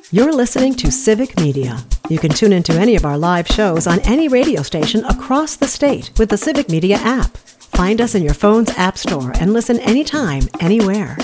You're listening to Civic Media. You can tune into any of our live shows on any radio station across the state with the Civic Media app. Find us in your phone's app store and listen anytime, anywhere.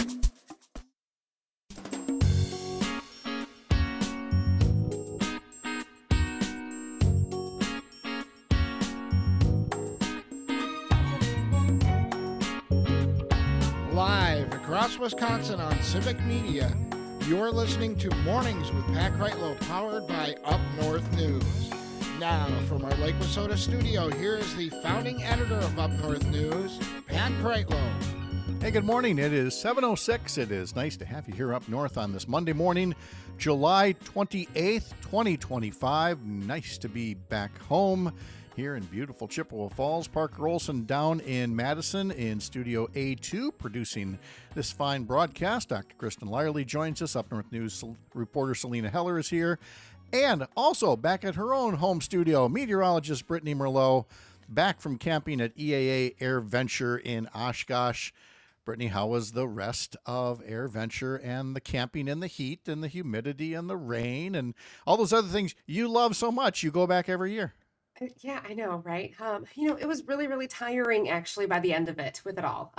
Live across Wisconsin on Civic Media, you're listening to Mornings with Pat Kreitlow, powered by Up North News. Now, from our Lake Wissota studio, here is the founding editor of Up North News, Pat Kreitlow. Hey, good morning. It is 7:06. It is nice to have you here up north on this Monday morning, July 28th, 2025. Nice to be back home here in beautiful Chippewa Falls. Parker Olson down in Madison in Studio A2 producing this fine broadcast. Dr. Kristen Lyerly joins us. Up North News reporter Selena Heller is here. And also back at her own home studio, meteorologist Brittany Merlot, back from camping at EAA Air Venture in Oshkosh. Brittany, how was the rest of Air Venture and the camping in the heat and the humidity and the rain and all those other things you love so much? You go back every year. Yeah, I know, right? It was really, really tiring actually by the end of it with it all.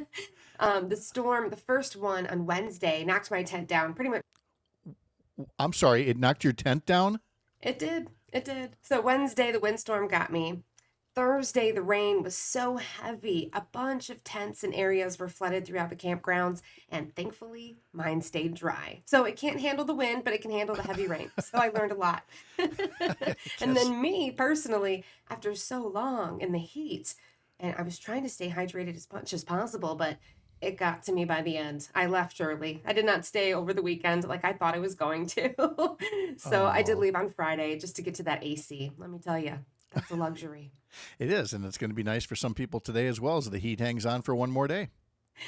The storm, the first one on Wednesday, knocked my tent down pretty much. I'm sorry, it knocked your tent down? It did. It did. So Wednesday, the windstorm got me. Thursday, the rain was so heavy. A bunch of tents and areas were flooded throughout the campgrounds, and thankfully, mine stayed dry. So it can't handle the wind, but it can handle the heavy rain. So I learned a lot. And then me, personally, after so long in the heat, and I was trying to stay hydrated as much as possible, but it got to me by the end. I left early. I did not stay over the weekend like I thought I was going to. I did leave on Friday just to get to that AC. Let me tell you, that's a luxury. It is, and it's going to be nice for some people today as well as the heat hangs on for one more day.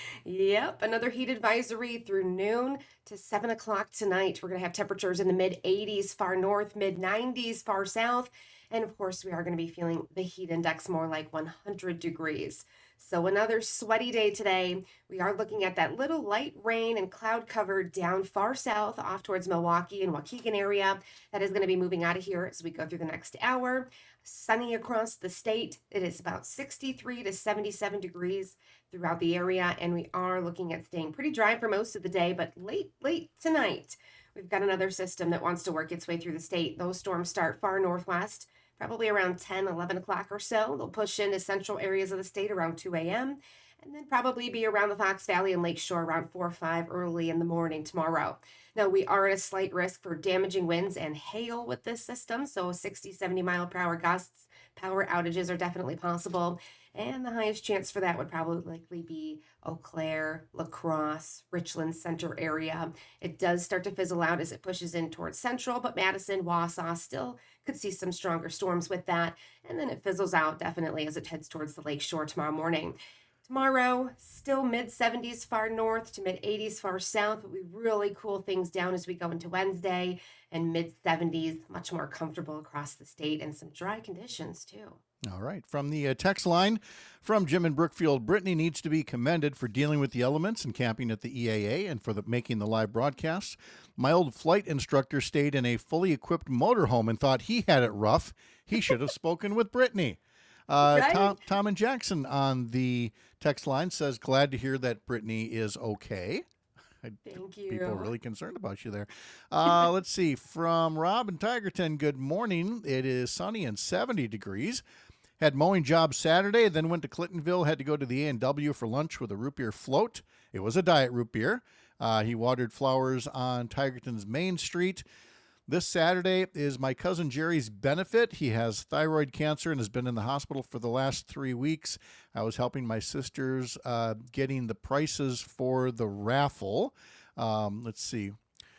Yep, another heat advisory through noon to 7 o'clock tonight. We're going to have temperatures in the mid-80s far north, mid-90s far south, and of course we are going to be feeling the heat index more like 100 degrees. So another sweaty day today. We are looking at that little light rain and cloud cover down far south off towards Milwaukee and Waukegan area. That is going to be moving out of here as we go through the next hour. Sunny across the state. It is about 63 to 77 degrees throughout the area, and we are looking at staying pretty dry for most of the day, but late tonight, we've got another system that wants to work its way through the state. Those storms start far northwest, probably around 10, 11 o'clock or so. They'll push into central areas of the state around 2 a.m., and then probably be around the Fox Valley and Lakeshore around 4 or 5 early in the morning tomorrow. Now, we are at a slight risk for damaging winds and hail with this system, so 60, 70 mile per hour gusts, power outages are definitely possible, and the highest chance for that would probably likely be Eau Claire, La Crosse, Richland Center area. It does start to fizzle out as it pushes in towards central, but Madison, Wausau still could see some stronger storms with that, and then it fizzles out definitely as it heads towards the Lakeshore tomorrow morning. Tomorrow, still mid-70s far north to mid-80s far south, but we really cool things down as we go into Wednesday, and mid-70s, much more comfortable across the state, and some dry conditions too. All right. From the text line from Jim in Brookfield, Brittany needs to be commended for dealing with the elements and camping at the EAA and for making the live broadcasts. My old flight instructor stayed in a fully equipped motorhome and thought he had it rough. He should have spoken with Brittany. Right? Tom and Jackson on the text line says, glad to hear that Brittany is okay. Thank you. People are really concerned about you there. Let's see. From Rob in Tigerton, good morning. It is sunny and 70 degrees. Had mowing job Saturday, then went to Clintonville, had to go to the A&W for lunch with a root beer float. It was a diet root beer. He watered flowers on Tigerton's Main Street. This Saturday is my cousin Jerry's benefit. He has thyroid cancer and has been in the hospital for the last 3 weeks. I was helping my sisters getting the prices for the raffle. Let's see.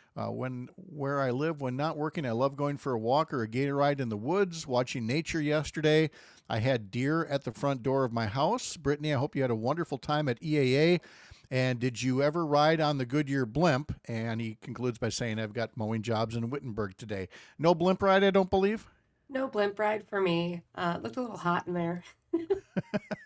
Where I live, when not working, I love going for a walk or a gator ride in the woods, watching nature yesterday. I had deer at the front door of my house. Brittany, I hope you had a wonderful time at EAA. And did you ever ride on the Goodyear blimp? And he concludes by saying, I've got mowing jobs in Wittenberg today. No blimp ride, I don't believe? No blimp ride for me. It looked a little hot in there.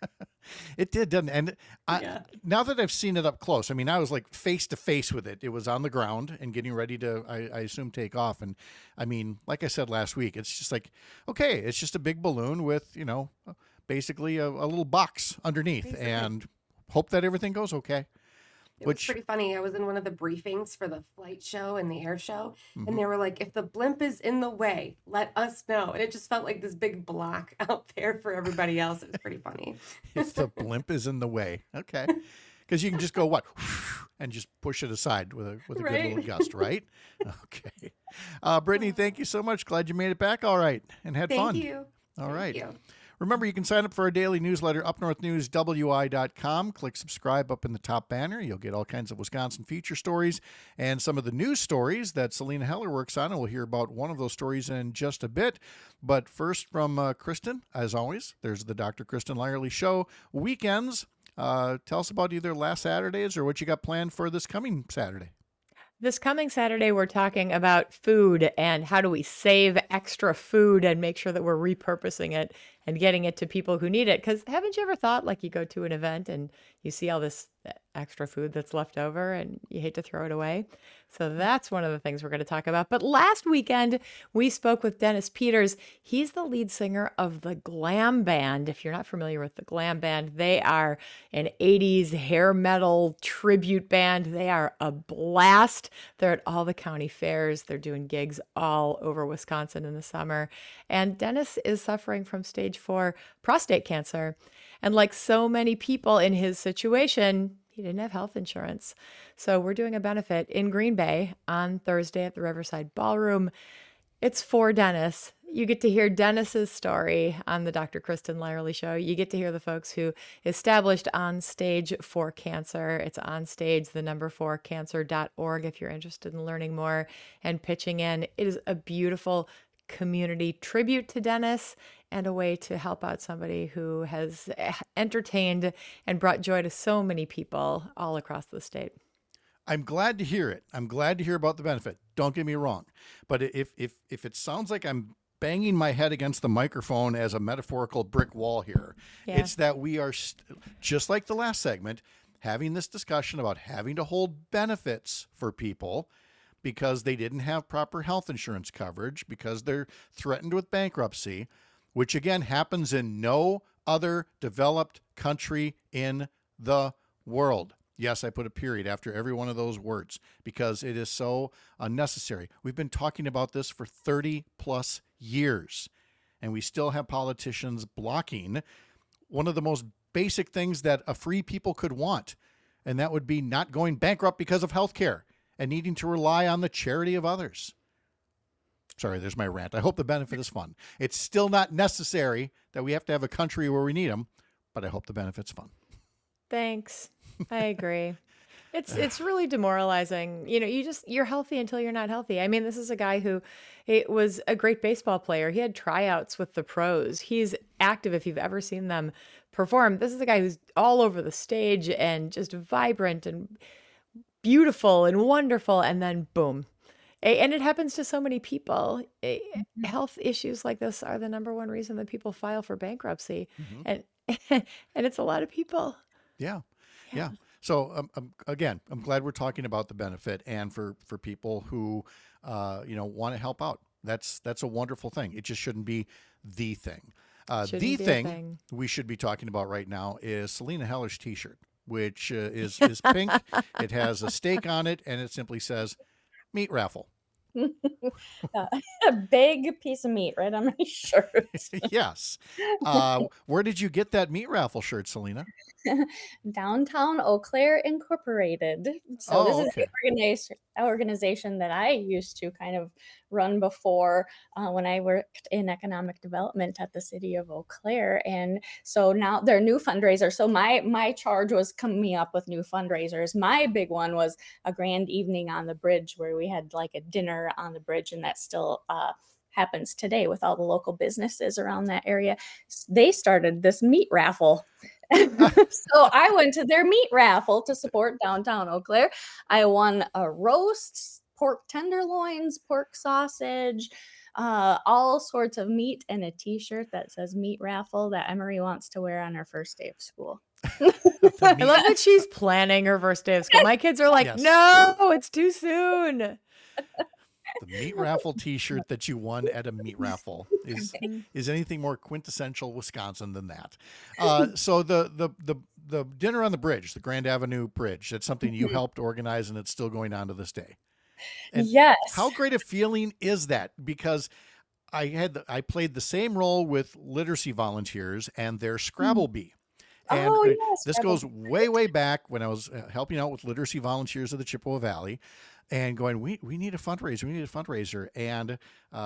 It did, didn't it? And Yeah. now that I've seen it up close, I mean, I was like face to face with it. It was on the ground and getting ready to, I assume, take off. And I mean, like I said last week, it's just like, okay, it's just a big balloon with, basically a little box underneath, Basically. and hope that everything goes okay. It was pretty funny. I was in one of the briefings for the flight show and the air show, Mhm. and they were like, if the blimp is in the way, let us know. And it just felt like this big block out there for everybody else. It was pretty funny. If the blimp is in the way, okay, because you can just go what and just push it aside with a good little Right. gust, right? Okay, Brittany, thank you so much. Glad you made it back all right and had fun. Thank you. All Thank right. you. Remember, you can sign up for our daily newsletter, upnorthnewswi.com. Click subscribe up in the top banner. You'll get all kinds of Wisconsin feature stories and some of the news stories that Selena Heller works on. And we'll hear about one of those stories in just a bit. But first, from Kristen, as always, there's the Dr. Kristen Lyerly Show weekends. Tell us about either last Saturdays or what you got planned for this coming Saturday. This coming Saturday, we're talking about food and how do we save extra food and make sure that we're repurposing it and getting it to people who need it. Because haven't you ever thought, like, you go to an event and you see all this extra food that's left over and you hate to throw it away? So that's one of the things we're going to talk about. But last weekend, we spoke with Dennis Peters. He's the lead singer of the Glam Band. If you're not familiar with the Glam Band, they are an 80s hair metal tribute band. They are a blast. They're at all the county fairs. They're doing gigs all over Wisconsin in the summer. And Dennis is suffering from stage 4 prostate cancer. And like so many people in his situation, he didn't have health insurance. So we're doing a benefit in Green Bay on Thursday at the Riverside Ballroom. It's for Dennis. You get to hear Dennis's story on the Dr. Kristen Lyerly Show. You get to hear the folks who established On Stage for Cancer. It's on stage, the number 4cancer.org if you're interested in learning more and pitching in. It is a beautiful community tribute to Dennis and a way to help out somebody who has entertained and brought joy to so many people all across the state. I'm glad to hear it. I'm glad to hear about the benefit. Don't get me wrong. But if it sounds like I'm banging my head against the microphone as a metaphorical brick wall here, Yeah. it's that we are, just like the last segment, having this discussion about having to hold benefits for people because they didn't have proper health insurance coverage, because they're threatened with bankruptcy, which again happens in no other developed country in the world. Yes, I put a period after every one of those words because it is so unnecessary. We've been talking about this for 30 plus years, and we still have politicians blocking one of the most basic things that a free people could want, and that would be not going bankrupt because of health care and needing to rely on the charity of others. Sorry, there's my rant. I hope the benefit is fun. It's still not necessary that we have to have a country where we need them, but I hope the benefit's fun. Thanks. I agree. It's really demoralizing. You're healthy until you're not healthy. I mean, this is a guy who it was a great baseball player. He had tryouts with the pros. He's active if you've ever seen them perform. This is a guy who's all over the stage and just vibrant and beautiful and wonderful. And then boom. And it happens to so many people. Health issues like this are the number one reason that people file for bankruptcy. And and it's a lot of people. Yeah. So again, I'm glad we're talking about the benefit and for people who, want to help out. That's a wonderful thing. It just shouldn't be the thing. Shouldn't The be a thing thing. we should be talking about right now is Selena Heller's T-shirt, which is pink. It has a stake on it, and it simply says "Meat Raffle." A big piece of meat right on my shirt. Yes. Where did you get that meat raffle shirt, Selena? Downtown Eau Claire Incorporated. So Oh, this is okay. the organization that I used to kind of run before when I worked in economic development at the city of Eau Claire. And so now they're new fundraiser. So my charge was coming up with new fundraisers. My big one was a grand evening on the bridge where we had like a dinner on the bridge, and that still happens today with all the local businesses around that area. They started this meat raffle. So I went to their meat raffle to support downtown Eau Claire. I won a roast, pork tenderloins, pork sausage, all sorts of meat and a t-shirt that says meat raffle that Emery wants to wear on her first day of school. I love that she's planning her first day of school. My kids are like, Yes. no, it's too soon. The meat raffle T-shirt that you won at a meat raffle is anything more quintessential Wisconsin than that. So the dinner on the bridge, the Grand Avenue Bridge, that's something you helped organize, and it's still going on to this day. And Yes. how great a feeling is that? Because I played the same role with literacy volunteers and their Scrabble Bee. And Oh, yes, this Scrabble goes way, way back when I was helping out with literacy volunteers of the Chippewa Valley and going, we need a fundraiser. We need a fundraiser. And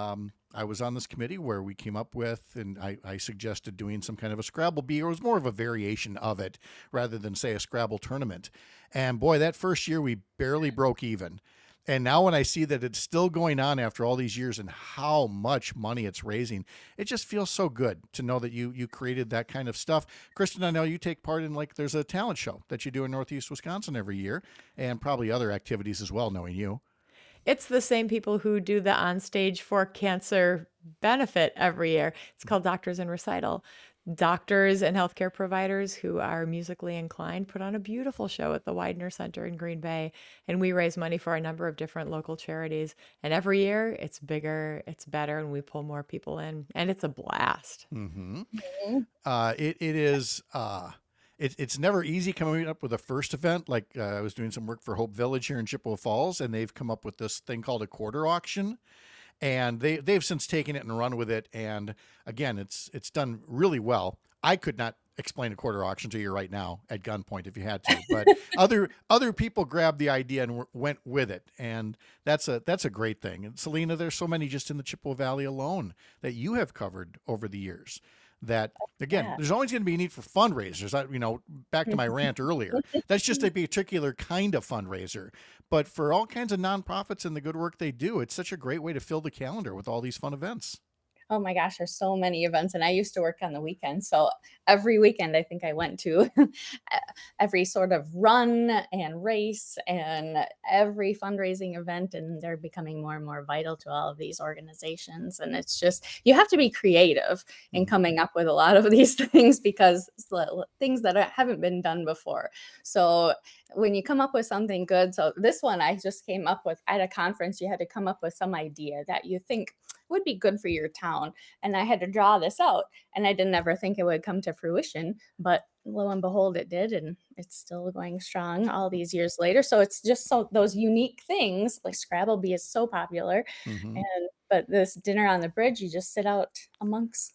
I was on this committee where we came up with, and I suggested doing some kind of a Scrabble Bee, or it was more of a variation of it rather than, say, a Scrabble tournament. And boy, that first year we barely broke even. And now when I see that it's still going on after all these years and how much money it's raising, it just feels so good to know that you created that kind of stuff. Kristen, I know you take part in, like, there's a talent show that you do in Northeast Wisconsin every year, and probably other activities as well, knowing you. It's the same people who do the On Stage for Cancer benefit every year. It's called Doctors in Recital. Doctors and healthcare providers who are musically inclined put on a beautiful show at the Widener Center in Green Bay, and we raise money for a number of different local charities. And every year it's bigger, it's better, and we pull more people in, and it's a blast. Mm-hmm. It is. It's never easy coming up with a first event. Like I was doing some work for Hope Village here in Chippewa Falls, and they've come up with this thing called a quarter auction. And they've since taken it and run with it. And again, it's done really well. I could not explain a quarter auction to you right now at gunpoint if you had to, but other people grabbed the idea and went with it. And that's a great thing. And Selena, there's so many just in the Chippewa Valley alone that you have covered over the years. That, again, there's always going to be a need for fundraisers. Back to my rant earlier, that's just a particular kind of fundraiser. But for all kinds of nonprofits and the good work they do, it's such a great way to fill the calendar with all these fun events. Oh my gosh, there's so many events, and I used to work on the weekend. So every weekend, I think I went to every sort of run and race and every fundraising event, and they're becoming more and more vital to all of these organizations. And it's just, you have to be creative in coming up with a lot of these things because it's things that haven't been done before. So when you come up with something good, so this one I just came up with at a conference, you had to come up with some idea that you think would be good for your town. And I had to draw this out, and I didn't ever think it would come to fruition, but lo and behold, it did. And it's still going strong all these years later. So it's just so those unique things, like Scrabble Bee is so popular. But this dinner on the bridge, you just sit out amongst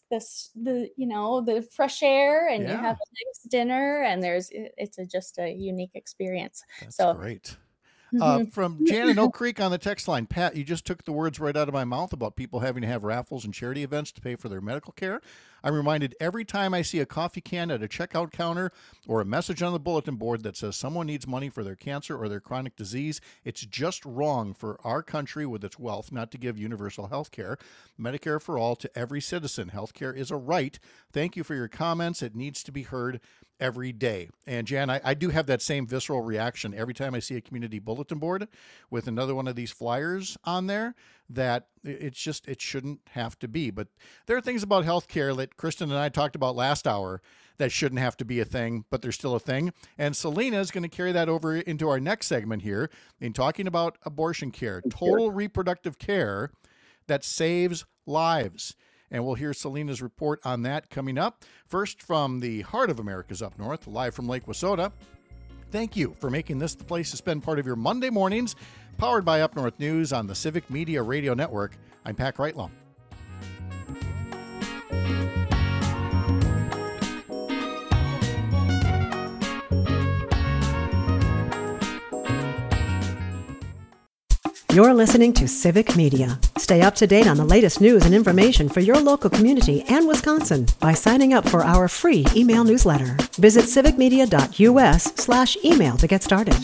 the fresh air, and you have a nice dinner, and it's just a unique experience. That's great. From Jan in Oak Creek on the text line, Pat, you just took the words right out of my mouth about people having to have raffles and charity events to pay for their medical care. I'm reminded every time I see a coffee can at a checkout counter or a message on the bulletin board that says someone needs money for their cancer or their chronic disease. It's just wrong for our country with its wealth not to give universal health care, Medicare for all, to every citizen. Health care is a right. Thank you for your comments. It needs to be heard every day. And Jan, I do have that same visceral reaction every time I see a community bulletin board with another one of these flyers on there, that it shouldn't have to be. But there are things about healthcare that Kristen and I talked about last hour that shouldn't have to be a thing, but they're still a thing. And Selena is going to carry that over into our next segment here in talking about abortion care, total reproductive care that saves lives. And we'll hear Selena's report on that coming up. First, from the heart of America's Up North, live from Lake Wissota. Thank you for making this the place to spend part of your Monday mornings. Powered by Up North News on the Civic Media Radio Network. I'm Pat Kreitlow. You're listening to Civic Media. Stay up to date on the latest news and information for your local community and Wisconsin by signing up for our free email newsletter. Visit civicmedia.us/email to get started.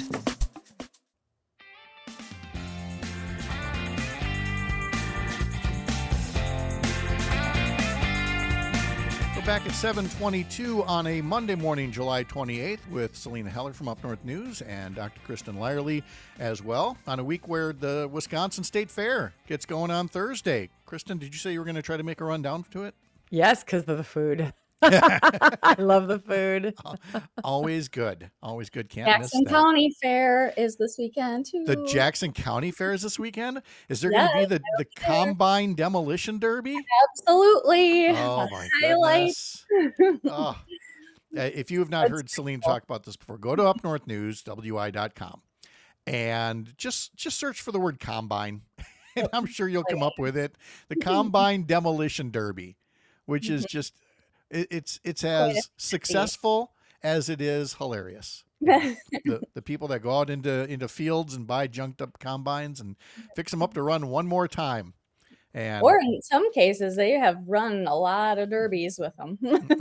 back at 7:22 on a Monday morning, July 28th, with Selena Heller from Up North News and Dr. Kristen Lyerly as well, on a week where the Wisconsin State Fair gets going on Thursday. Kristen, did you say you were going to try to make a run down to it? Yes, because of the food. I love the food. Always good. Always good. Can't Jackson miss that. County Fair is this weekend too. The Jackson County Fair is this weekend? Is there going to be the Combine Demolition Derby? Absolutely. Oh, my Highlight. goodness. Oh. If you have not heard Selena talk about this before, go to upnorthnewswi.com and just search for the word Combine, and I'm sure you'll come up with it. The Combine Demolition Derby, which is just, it's as successful as it is hilarious. The people that go out into fields and buy junked up combines and fix them up to run one more time. And Or in some cases, they have run a lot of derbies with them.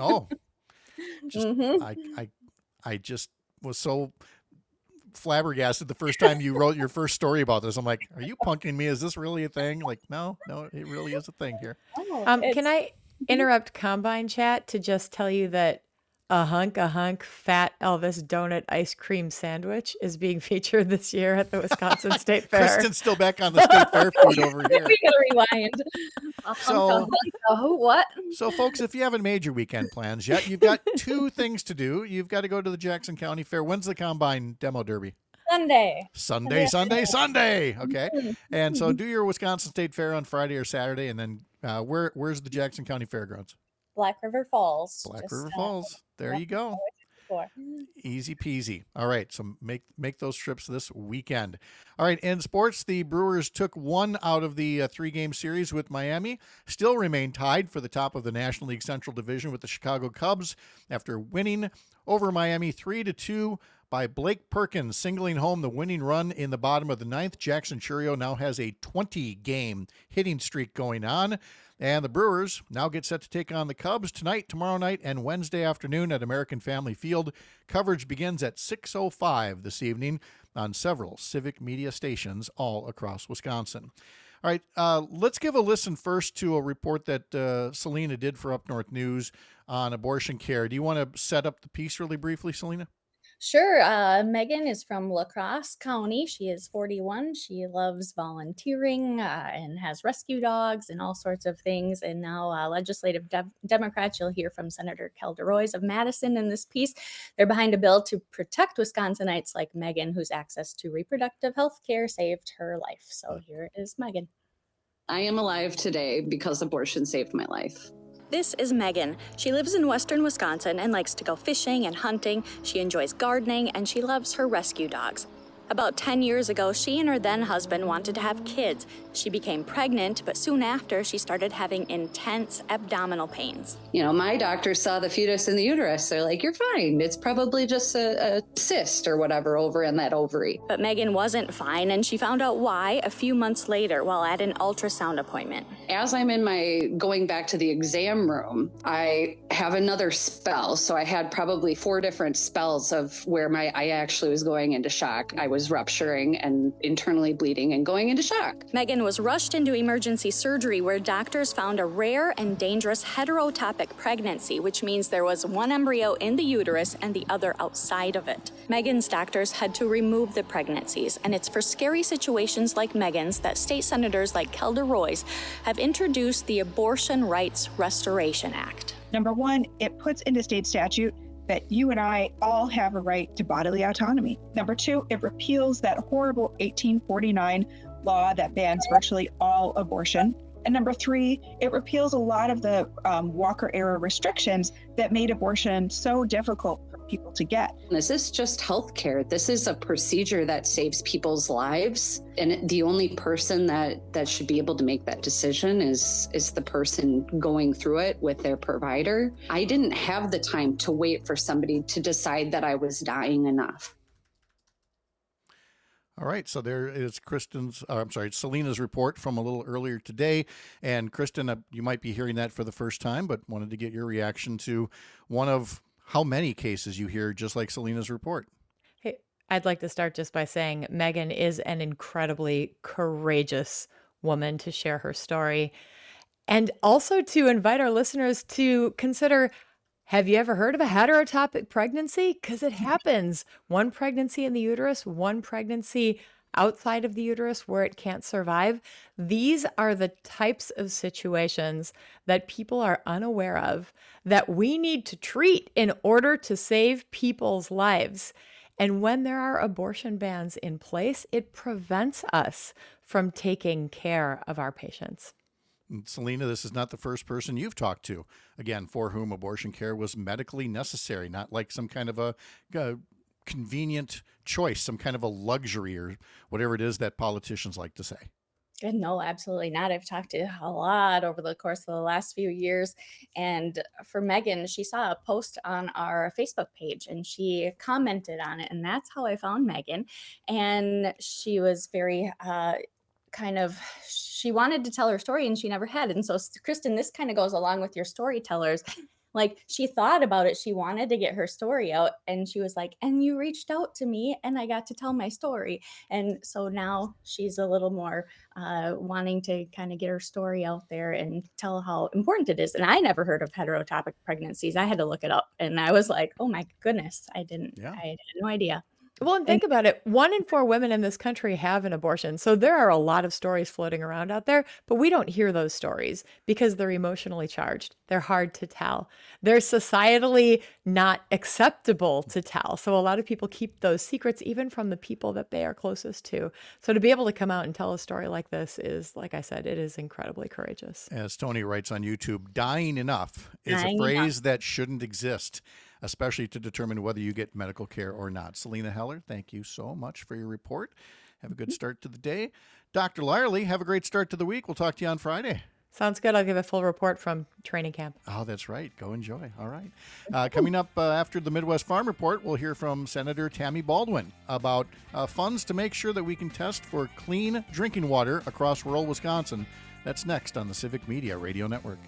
I just was so flabbergasted the first time you wrote your first story about this. I'm like, are you punking me? Is this really a thing? Like, no, it really is a thing here. Can I interrupt Combine Chat to just tell you that a hunk fat Elvis donut ice cream sandwich is being featured this year at the Wisconsin State Fair. Kristen's still back on the State Fair food over here. We gotta rewind. What? So, folks, if you haven't made your weekend plans yet, you've got two things to do. You've got to go to the Jackson County Fair. When's the Combine Demo Derby? Sunday. Okay. And so do your Wisconsin State Fair on Friday or Saturday. And then where's the Jackson County Fairgrounds? Black River Falls. River Falls. There you go. Easy peasy. All right. So make those trips this weekend. All right. In sports, the Brewers took one out of the 3-game series with Miami, still remain tied for the top of the National League Central Division with the Chicago Cubs after winning over Miami 3-2 by Blake Perkins, singling home the winning run in the bottom of the ninth. Jackson Chourio now has a 20-game hitting streak going on. And the Brewers now get set to take on the Cubs tonight, tomorrow night, and Wednesday afternoon at American Family Field. Coverage begins at 6:05 this evening on several civic media stations all across Wisconsin. All right, let's give a listen first to a report that Selena did for Up North News on abortion care. Do you want to set up the piece really briefly, Selena? Sure. Megan is from La Crosse County. She is 41. She loves volunteering and has rescue dogs and all sorts of things. And now legislative Democrats, you'll hear from Senator Calderoys of Madison in this piece. They're behind a bill to protect Wisconsinites like Megan, whose access to reproductive health care saved her life. So here is Megan. I am alive today because abortion saved my life. This is Megan. She lives in western Wisconsin and likes to go fishing and hunting. She enjoys gardening and she loves her rescue dogs. About 10 years ago, she and her then husband wanted to have kids. She became pregnant, but soon after, she started having intense abdominal pains. You know, my doctor saw the fetus in the uterus. They're like, you're fine. It's probably just a cyst or whatever over in that ovary. But Megan wasn't fine, and she found out why a few months later while at an ultrasound appointment. As I'm in my going back to the exam room, I have another spell. So I had probably 4 different spells of where I actually was going into shock. I was rupturing and internally bleeding and going into shock. Megan was rushed into emergency surgery where doctors found a rare and dangerous heterotopic pregnancy, which means there was one embryo in the uterus and the other outside of it. Megan's doctors had to remove the pregnancies, and it's for scary situations like Megan's that state senators like Calderoys have introduced the Abortion Rights Restoration Act. Number one, it puts into state statute that you and I all have a right to bodily autonomy. Number two, it repeals that horrible 1849 law that bans virtually all abortion. And number three, it repeals a lot of the Walker-era restrictions that made abortion so difficult for people to get. This is just healthcare. This is a procedure that saves people's lives. And the only person that should be able to make that decision is the person going through it with their provider. I didn't have the time to wait for somebody to decide that I was dying enough. All right, so there is Selena's report from a little earlier today. And Kristen, you might be hearing that for the first time, but wanted to get your reaction to one of how many cases you hear just like Selena's report. Hey, I'd like to start just by saying Megan is an incredibly courageous woman to share her story. And also to invite our listeners to consider, have you ever heard of a heterotopic pregnancy? Because it happens. One pregnancy in the uterus, one pregnancy outside of the uterus where it can't survive. These are the types of situations that people are unaware of that we need to treat in order to save people's lives. And when there are abortion bans in place, it prevents us from taking care of our patients. And Selena, this is not the first person you've talked to, again, for whom abortion care was medically necessary, not like some kind of a convenient choice, some kind of a luxury or whatever it is that politicians like to say. No, absolutely not. I've talked to a lot over the course of the last few years. And for Megan, she saw a post on our Facebook page and she commented on it. And that's how I found Megan. And she was very she wanted to tell her story and she never had. And so, Kristen, this kind of goes along with your storytellers. Like, she thought about it. She wanted to get her story out. And she was like, and you reached out to me and I got to tell my story. And so now she's a little more wanting to kind of get her story out there and tell how important it is. And I never heard of heterotopic pregnancies. I had to look it up. And I was like, oh my goodness, I had no idea. Well, and think about it. 1 in 4 women in this country have an abortion. So there are a lot of stories floating around out there, but we don't hear those stories because they're emotionally charged. They're hard to tell. They're societally not acceptable to tell. So a lot of people keep those secrets even from the people that they are closest to. So to be able to come out and tell a story like this is, like I said, it is incredibly courageous. As Tony writes on YouTube, dying enough is a phrase that shouldn't exist, especially to determine whether you get medical care or not. Selena Heller, thank you so much for your report. Have a good start to the day. Dr. Lyerly, have a great start to the week. We'll talk to you on Friday. Sounds good. I'll give a full report from training camp. Oh, that's right. Go enjoy. All right. Coming up after the Midwest Farm Report, we'll hear from Senator Tammy Baldwin about funds to make sure that we can test for clean drinking water across rural Wisconsin. That's next on the Civic Media Radio Network.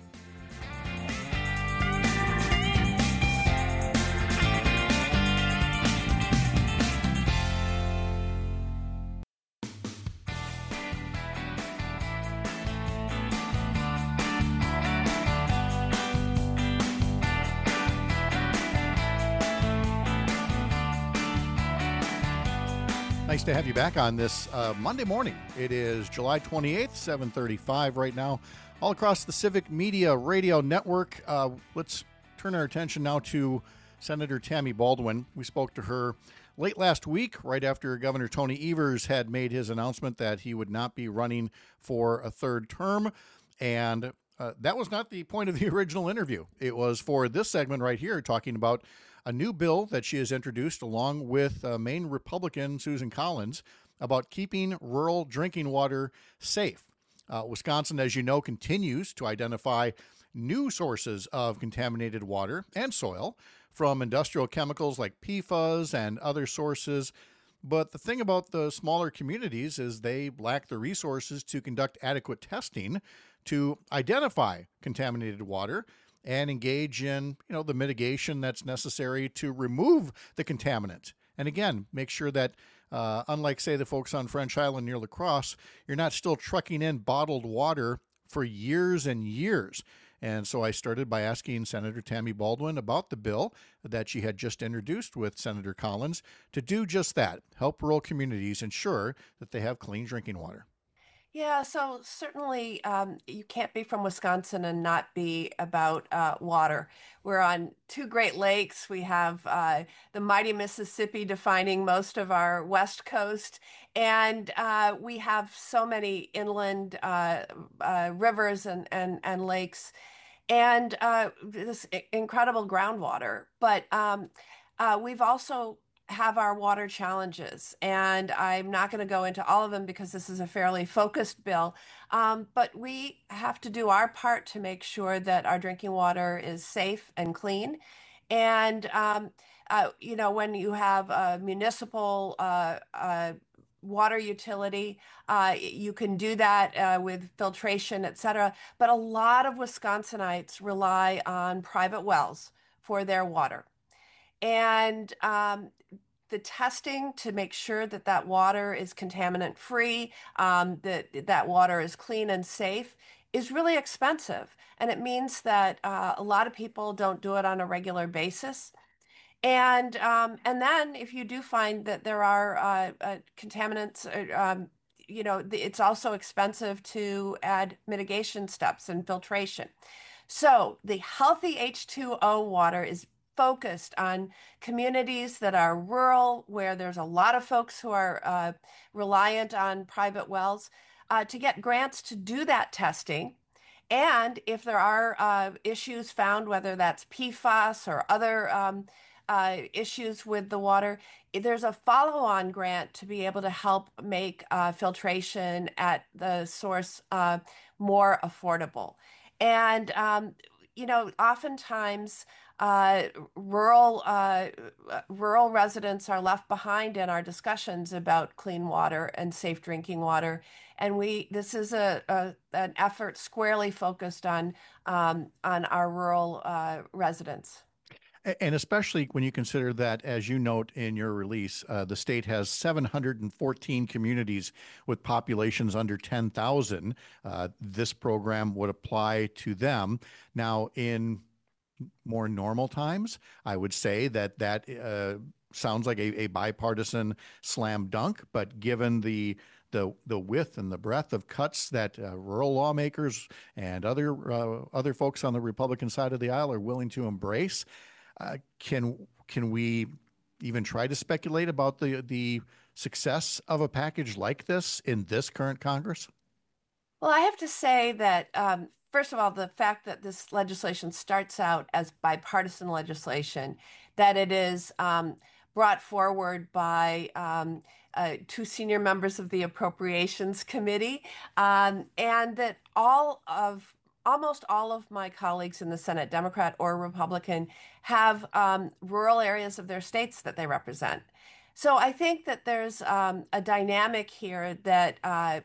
Nice to have you back on this Monday morning. It is July 28th, 7:35 right now, all across the Civic Media Radio Network. Let's turn our attention now to Senator Tammy Baldwin. We spoke to her late last week, right after Governor Tony Evers had made his announcement that he would not be running for a third term. And that was not the point of the original interview. It was for this segment right here, talking about a new bill that she has introduced along with Maine Republican Susan Collins about keeping rural drinking water safe. Wisconsin, as you know, continues to identify new sources of contaminated water and soil from industrial chemicals like PFAS and other sources. But the thing about the smaller communities is they lack the resources to conduct adequate testing to identify contaminated water and engage in, the mitigation that's necessary to remove the contaminant. And again, make sure that, unlike, say, the folks on French Island near La Crosse, you're not still trucking in bottled water for years and years. And so I started by asking Senator Tammy Baldwin about the bill that she had just introduced with Senator Collins to do just that, help rural communities ensure that they have clean drinking water. Yeah, so certainly you can't be from Wisconsin and not be about water. We're on 2 Great Lakes. We have the mighty Mississippi defining most of our West Coast. And we have so many inland rivers and lakes and this incredible groundwater. But we've also have our water challenges, and I'm not going to go into all of them because this is a fairly focused bill, but we have to do our part to make sure that our drinking water is safe and clean. And when you have a municipal water utility, you can do that with filtration, et cetera. But a lot of Wisconsinites rely on private wells for their water. And the testing to make sure that that water is contaminant free, that water is clean and safe is really expensive. And it means that a lot of people don't do it on a regular basis. And then if you do find that there are contaminants, it's also expensive to add mitigation steps and filtration. So the healthy H2O water is focused on communities that are rural, where there's a lot of folks who are reliant on private wells, to get grants to do that testing. And if there are issues found, whether that's PFAS or other issues with the water, there's a follow-on grant to be able to help make filtration at the source more affordable. And oftentimes rural residents are left behind in our discussions about clean water and safe drinking water. And this is an effort squarely focused on our rural residents. And especially when you consider that, as you note in your release, the state has 714 communities with populations under 10,000. This program would apply to them. Now, in more normal times, I would say that sounds like a bipartisan slam dunk, but given the width and the breadth of cuts that rural lawmakers and other folks on the Republican side of the aisle are willing to embrace, can we even try to speculate about the success of a package like this in this current Congress? Well, I have to say that first of all, the fact that this legislation starts out as bipartisan legislation, that it is brought forward by two senior members of the Appropriations Committee, and that almost all of my colleagues in the Senate, Democrat or Republican, have rural areas of their states that they represent. So I think that there's a dynamic here that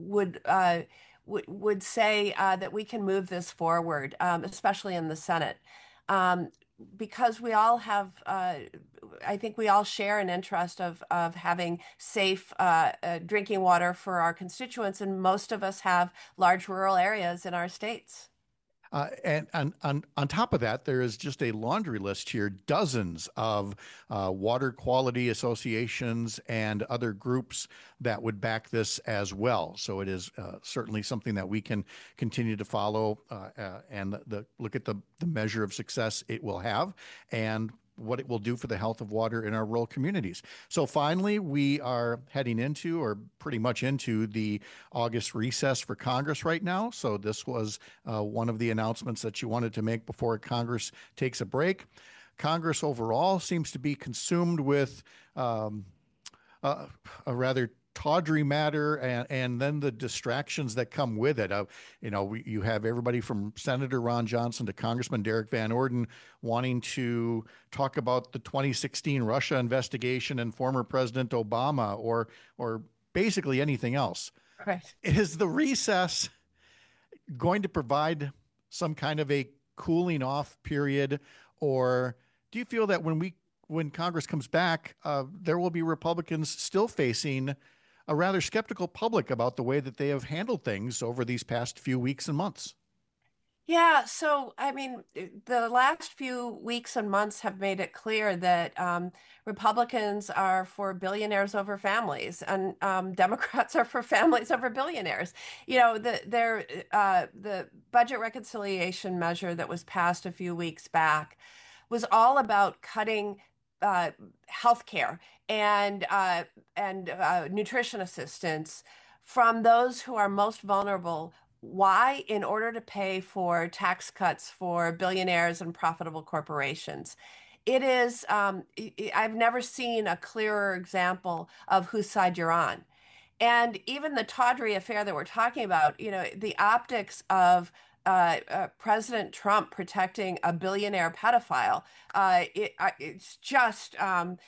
would say that we can move this forward, especially in the Senate, because we all have, I think we all share an interest of having safe drinking water for our constituents, and most of us have large rural areas in our states. And on top of that, there is just a laundry list here, dozens of water quality associations and other groups that would back this as well. So it is certainly something that we can continue to follow and look at the measure of success it will have and what it will do for the health of water in our rural communities. So finally, we are heading into, or pretty much into, the August recess for Congress right now. So this was one of the announcements that you wanted to make before Congress takes a break. Congress overall seems to be consumed with a rather tawdry matter, and then the distractions that come with it. You have everybody from Senator Ron Johnson to Congressman Derek Van Orden wanting to talk about the 2016 Russia investigation and former President Obama, or basically anything else. Right. Is the recess going to provide some kind of a cooling off period, or do you feel that when Congress comes back, there will be Republicans still facing a rather skeptical public about the way that they have handled things over these past few weeks and months? Yeah, so I mean, the last few weeks and months have made it clear that Republicans are for billionaires over families, and Democrats are for families over billionaires. The budget reconciliation measure that was passed a few weeks back was all about cutting health care and nutrition assistance from those who are most vulnerable. Why? In order to pay for tax cuts for billionaires and profitable corporations. It is, I've never seen a clearer example of whose side you're on. And even the tawdry affair that we're talking about, the optics of President Trump protecting a billionaire pedophile, it's just,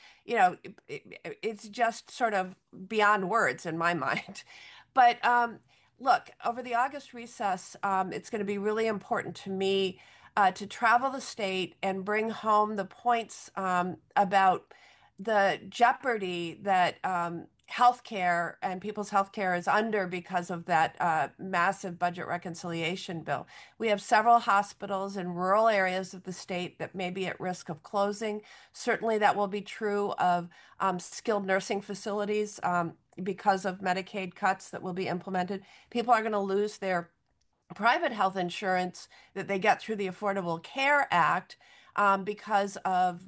it's just sort of beyond words in my mind. But look, over the August recess, it's going to be really important to me to travel the state and bring home the points about the jeopardy that healthcare and people's healthcare is under because of that massive budget reconciliation bill. We have several hospitals in rural areas of the state that may be at risk of closing. Certainly, that will be true of skilled nursing facilities because of Medicaid cuts that will be implemented. People are going to lose their private health insurance that they get through the Affordable Care Act because of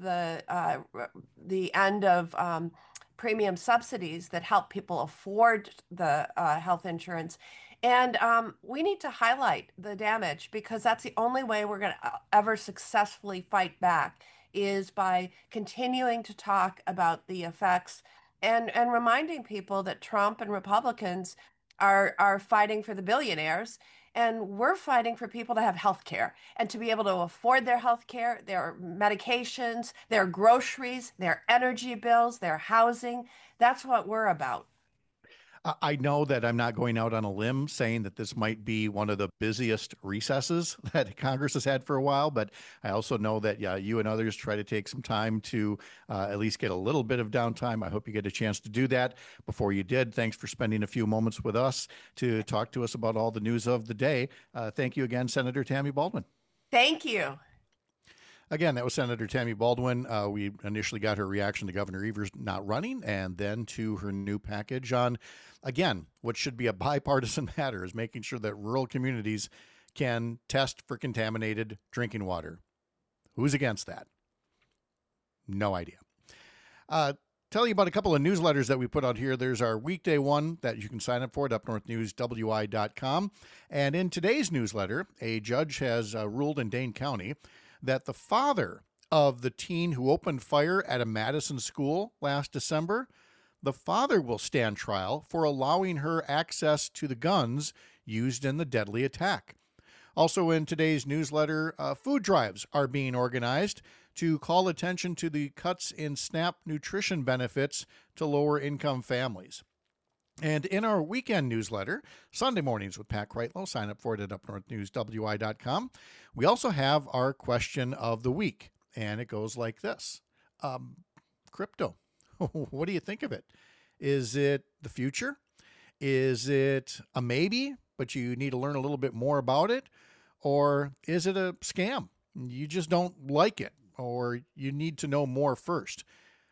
the end of premium subsidies that help people afford the health insurance. And we need to highlight the damage because that's the only way we're going to ever successfully fight back is by continuing to talk about the effects and reminding people that Trump and Republicans are fighting for the billionaires. And we're fighting for people to have health care and to be able to afford their health care, their medications, their groceries, their energy bills, their housing. That's what we're about. I know that I'm not going out on a limb saying that this might be one of the busiest recesses that Congress has had for a while, but I also know that you and others try to take some time to at least get a little bit of downtime. I hope you get a chance to do that. Before you did, thanks for spending a few moments with us to talk to us about all the news of the day. Thank you again, Senator Tammy Baldwin. Thank you. Again, that was Senator Tammy Baldwin. We initially got her reaction to Governor Evers not running and then to her new package on, again, what should be a bipartisan matter is making sure that rural communities can test for contaminated drinking water. Who's against that? No idea. Tell you about a couple of newsletters that we put out here. There's our weekday one that you can sign up for at upnorthnewswi.com. And in today's newsletter, a judge has ruled in Dane County that the father of the teen who opened fire at a Madison school last December, the father will stand trial for allowing her access to the guns used in the deadly attack. Also in today's newsletter, food drives are being organized to call attention to the cuts in SNAP nutrition benefits to lower income families. And in our weekend newsletter, Sunday Mornings with Pat Kreitlow, sign up for it at upnorthnewswi.com. We also have our question of the week, and it goes like this. Crypto, what do you think of it? Is it the future? Is it a maybe, but you need to learn a little bit more about it? Or is it a scam? You just don't like it, or you need to know more first.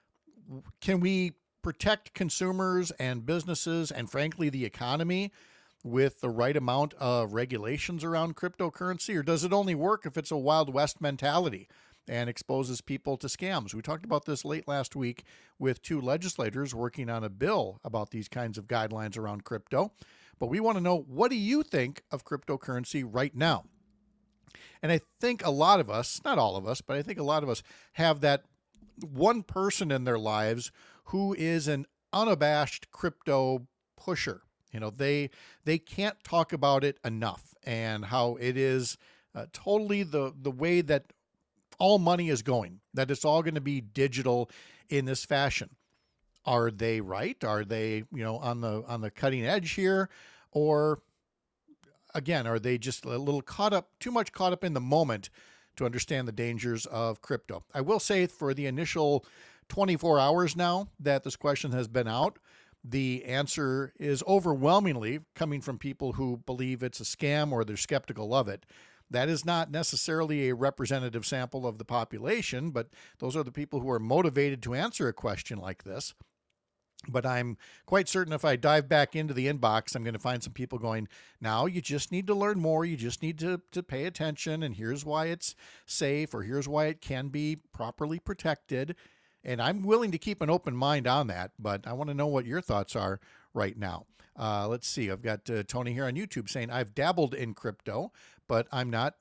Can we protect consumers and businesses and, frankly, the economy with the right amount of regulations around cryptocurrency? Or does it only work if it's a Wild West mentality and exposes people to scams? We talked about this late last week with two legislators working on a bill about these kinds of guidelines around crypto. But we want to know, what do you think of cryptocurrency right now? And I think a lot of us, not all of us, but I think a lot of us have that one person in their lives who is an unabashed crypto pusher. You know, they can't talk about it enough, and how it is totally the way that all money is going, that it's all going to be digital in this fashion. Are they right? Are they, on the cutting edge here? Or again, are they just a little too much caught up in the moment to understand the dangers of crypto? I will say, for the initial 24 hours now that this question has been out, the answer is overwhelmingly coming from people who believe it's a scam or they're skeptical of it. That is not necessarily a representative sample of the population, but those are the people who are motivated to answer a question like this. But I'm quite certain if I dive back into the inbox, I'm going to find some people going, now you just need to learn more. You just need to pay attention. And here's why it's safe, or here's why it can be properly protected. And I'm willing to keep an open mind on that, but I want to know what your thoughts are right now. Let's see. I've got Tony here on YouTube saying, I've dabbled in crypto, but I'm not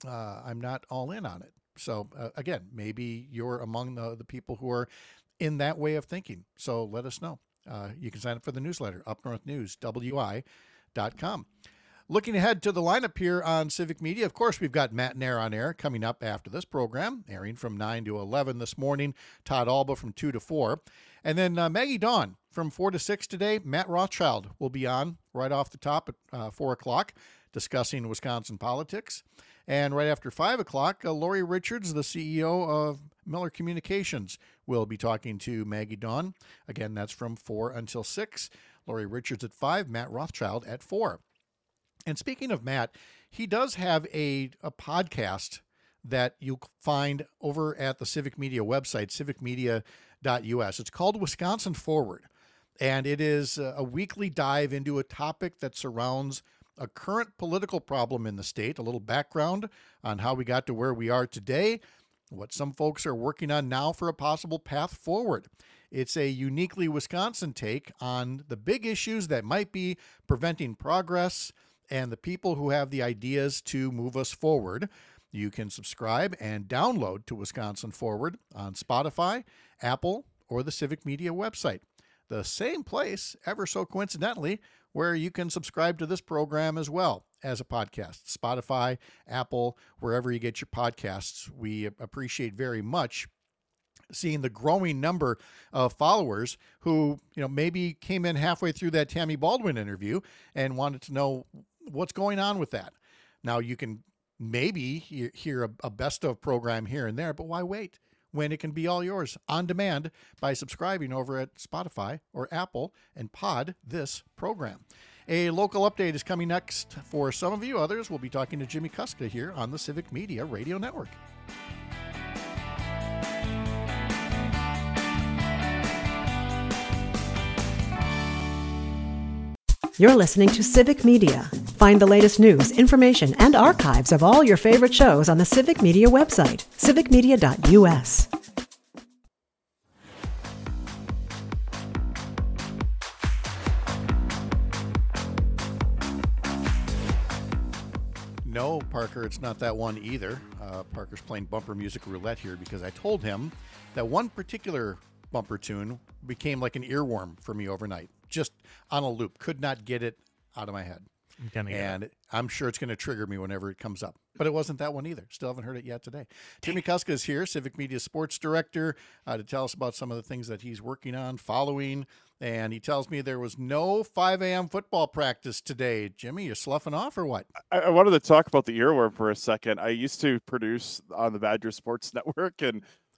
all in on it. So again, maybe you're among the people who are in that way of thinking. So let us know. You can sign up for the newsletter, upnorthnewswi.com. Looking ahead to the lineup here on Civic Media, of course, we've got Matt Nair on air coming up after this program, airing from 9 to 11 this morning. Todd Alba from 2 to 4. And then Maggie Dawn from 4 to 6 today. Matt Rothschild will be on right off the top at 4 o'clock discussing Wisconsin politics. And right after 5 o'clock, Lori Richards, the CEO of Miller Communications, we'll be talking to Maggie Dawn. Again, that's from 4 until 6. Lori Richards at 5, Matt Rothschild at 4. And speaking of Matt, he does have a podcast that you'll find over at the Civic Media website, civicmedia.us. It's called Wisconsin Forward, and it is a weekly dive into a topic that surrounds a current political problem in the state, a little background on how we got to where we are today, what some folks are working on now for a possible path forward. It's a uniquely Wisconsin take on the big issues that might be preventing progress and the people who have the ideas to move us forward. You can subscribe and download to Wisconsin Forward on Spotify, Apple, or the Civic Media website. The same place, ever so coincidentally, where you can subscribe to this program as well as a podcast. Spotify, Apple, wherever you get your podcasts. We appreciate very much seeing the growing number of followers who, maybe came in halfway through that Tammy Baldwin interview and wanted to know what's going on with that. Now, you can maybe hear a best of program here and there, but why wait when it can be all yours on demand by subscribing over at Spotify or Apple and pod this program. A local update is coming next for some of you. Others will be talking to Jimmy Kuska here on the Civic Media Radio Network. You're listening to Civic Media. Find the latest news, information, and archives of all your favorite shows on the Civic Media website, civicmedia.us. No, Parker, it's not that one either. Parker's playing bumper music roulette here because I told him that one particular bumper tune became like an earworm for me overnight. Just on a loop. Could not get it out of my head. And I'm sure it's going to trigger me whenever it comes up. But it wasn't that one either. Still haven't heard it yet today. Jimmy Kuska is here, Civic Media Sports Director, to tell us about some of the things that he's working on, following. And he tells me there was no 5 a.m. football practice today. Jimmy, you're sloughing off or what? I wanted to talk about the earworm for a second. I used to produce on the Badger Sports Network, and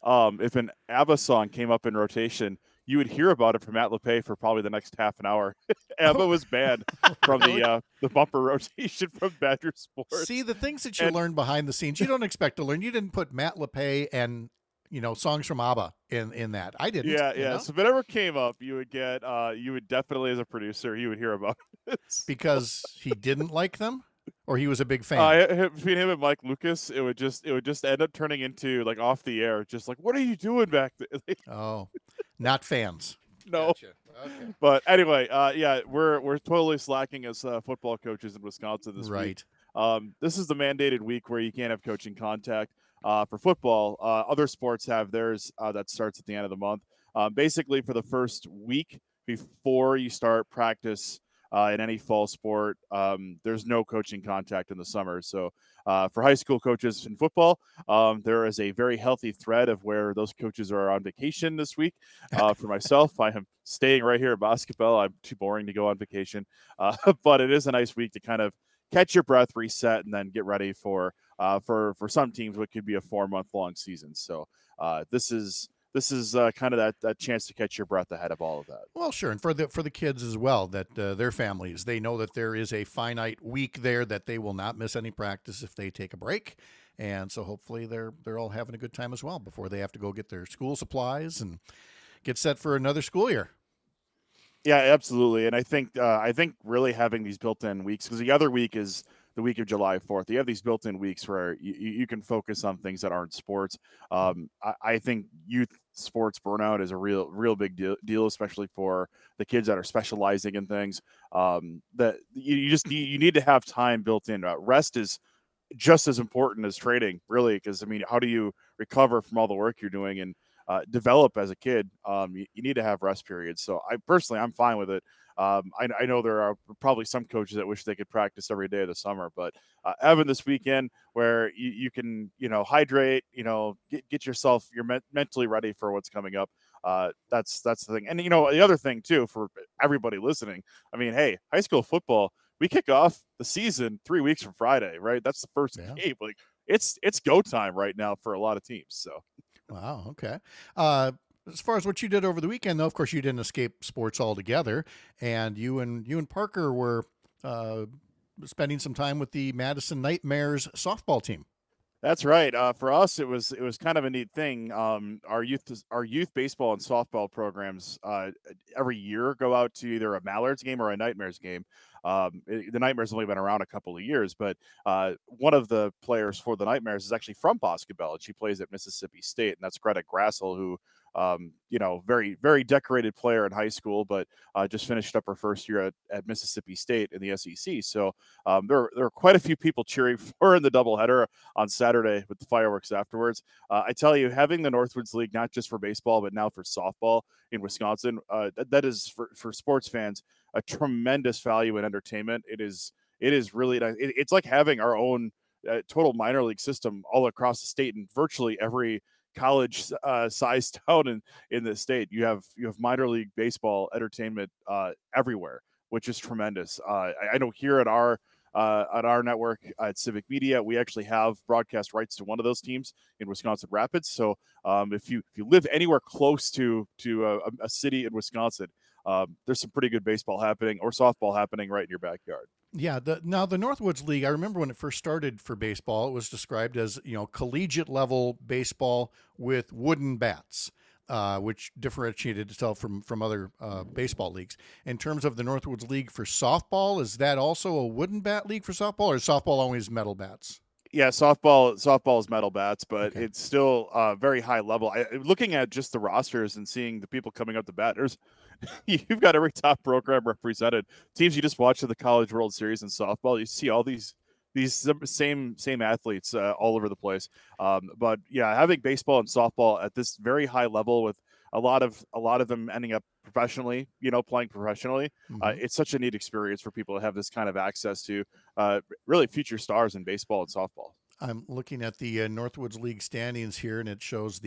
if an ABBA song came up in rotation, you would hear about it from Matt LePay for probably the next half an hour. ABBA was banned from the bumper rotation from Badger Sports. See, the things that you learn behind the scenes, you don't expect to learn. You didn't put Matt LePay and songs from ABBA in that. I didn't. Yeah. So if it ever came up, you would get you would definitely, as a producer, you would hear about it. Because he didn't like them? Or he was a big fan? Between him and Mike Lucas, it would just end up turning into, like, off the air, just like, what are you doing back there? Oh, not fans. No. Gotcha. Okay. But anyway, we're totally slacking as football coaches in Wisconsin this week. This is the mandated week where you can't have coaching contact for football. Other sports have theirs that starts at the end of the month. Basically, for the first week before you start practice in any fall sport, there's no coaching contact in the summer. So for high school coaches in football, there is a very healthy thread of where those coaches are on vacation this week. For myself, I am staying right here at basketball. I'm too boring to go on vacation, but it is a nice week to kind of catch your breath, reset, and then get ready for some teams what could be a 4-month-long season. So this is kind of that chance to catch your breath ahead of all of that. Well, sure, and for the kids as well, that their families, they know that there is a finite week there that they will not miss any practice if they take a break, and so hopefully they're all having a good time as well before they have to go get their school supplies and get set for another school year. Yeah, absolutely, and I think really having these built-in weeks, because the other week is the week of July 4th. You have these built-in weeks where you can focus on things that aren't sports. I think youth sports burnout is a real big deal, especially for the kids that are specializing in things. That you need to have time built in. Rest is just as important as training, really, because how do you recover from all the work you're doing and develop as a kid? You need to have rest periods. So I'm fine with it. I know there are probably some coaches that wish they could practice every day of the summer, but having this weekend where you can, hydrate, get yourself, you're mentally ready for what's coming up. That's the thing. And, the other thing too, for everybody listening, hey, high school football, we kick off the season 3 weeks from Friday, right? That's the first game. Like it's go time right now for a lot of teams. So. Wow. Okay. as far as what you did over the weekend, though, of course, you didn't escape sports altogether, and you and Parker were spending some time with the Madison Nightmares softball team. That's right. For us, it was kind of a neat thing. Our youth baseball and softball programs every year go out to either a Mallards game or a Nightmares game. The Nightmares have only been around a couple of years, but one of the players for the Nightmares is actually from Boscobel, and she plays at Mississippi State, and that's Greta Grassel, who very, very decorated player in high school, but just finished up her first year at Mississippi State in the SEC. So there are quite a few people cheering for her in the doubleheader on Saturday with the fireworks afterwards. I tell you, having the Northwoods League, not just for baseball, but now for softball in Wisconsin, that is for sports fans a tremendous value in entertainment. It is really, it's like having our own total minor league system all across the state, and virtually every college sized town in the state. You have minor league baseball entertainment everywhere, which is tremendous. I know here at our network at Civic Media, we actually have broadcast rights to one of those teams in Wisconsin Rapids. So if you live anywhere close to a city in Wisconsin, there's some pretty good baseball happening or softball happening right in your backyard. Yeah. Now the Northwoods League, I remember when it first started for baseball, it was described as, collegiate level baseball with wooden bats, which differentiated itself from other baseball leagues. In terms of the Northwoods League for softball, is that also a wooden bat league for softball, or is softball always metal bats? Yeah, softball is metal bats, but It's still very high level. Looking at just the rosters and seeing the people coming up to bat, you've got every top program represented. Teams you just watched at the College World Series in softball, you see all these same athletes all over the place. But yeah, having baseball and softball at this very high level with a lot of them ending up professionally, playing professionally. It's such a neat experience for people to have this kind of access to really future stars in baseball and softball. I'm looking at the Northwoods League standings here, and it shows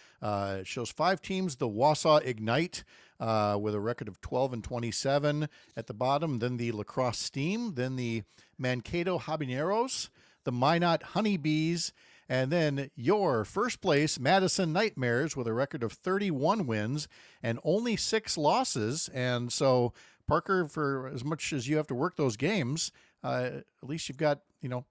shows 5 teams. The Wausau Ignite with a record of 12-27 at the bottom. Then the La Crosse Steam. Then the Mankato Habaneros. The Minot Honeybees. And then your first place, Madison Nightmares, with a record of 31 wins and only 6 losses. And so, Parker, for as much as you have to work those games, at least you've got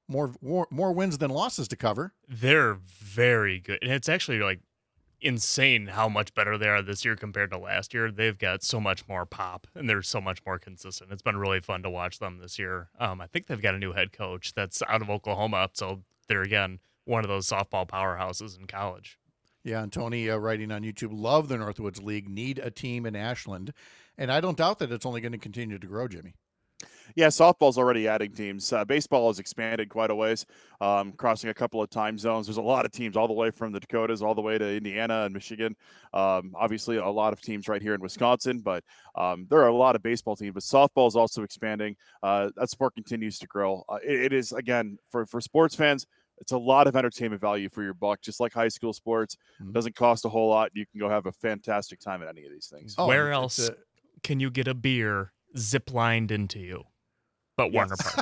more wins than losses to cover. They're very good, and it's actually insane how much better they are this year compared to last year. They've got so much more pop, and they're so much more consistent. It's been really fun to watch them this year. I think they've got a new head coach that's out of Oklahoma, so they're again one of those softball powerhouses in college. Yeah, and Tony writing on YouTube, love the Northwoods League, need a team in Ashland. And I don't doubt that it's only going to continue to grow, Jimmy. Yeah, softball's already adding teams. Baseball has expanded quite a ways, crossing a couple of time zones. There's a lot of teams all the way from the Dakotas all the way to Indiana and Michigan. Obviously, a lot of teams right here in Wisconsin, but there are a lot of baseball teams. But softball is also expanding. That sport continues to grow. It is, again, for sports fans, it's a lot of entertainment value for your buck, just like high school sports. It doesn't cost a whole lot. You can go have a fantastic time at any of these things. Where else can you get a beer zip-lined into you but Warner Park?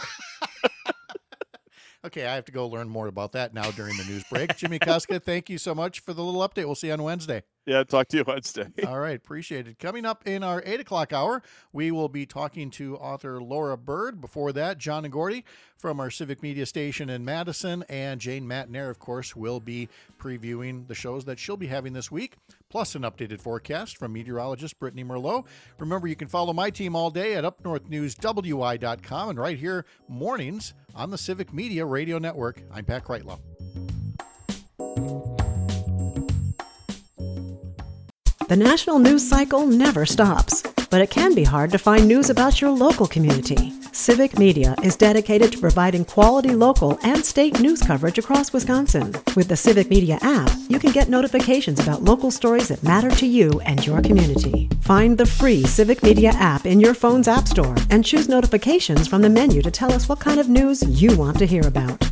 Okay, I have to go learn more about that now during the news break. Jimmy Kuska, thank you so much for the little update. We'll see you on Wednesday. Yeah, talk to you Wednesday. All right, appreciate it. Coming up in our 8 o'clock hour, we will be talking to author Laura Bird. Before that, John and Gordy from our Civic Media station in Madison, and Jane Matnair, of course, will be previewing the shows that she'll be having this week, plus an updated forecast from meteorologist Brittany Merlot. Remember, you can follow my team all day at upnorthnewswi.com and right here mornings on the Civic Media Radio Network. I'm Pat Kreitlow. The national news cycle never stops, but it can be hard to find news about your local community. Civic Media is dedicated to providing quality local and state news coverage across Wisconsin. With the Civic Media app, you can get notifications about local stories that matter to you and your community. Find the free Civic Media app in your phone's app store and choose notifications from the menu to tell us what kind of news you want to hear about.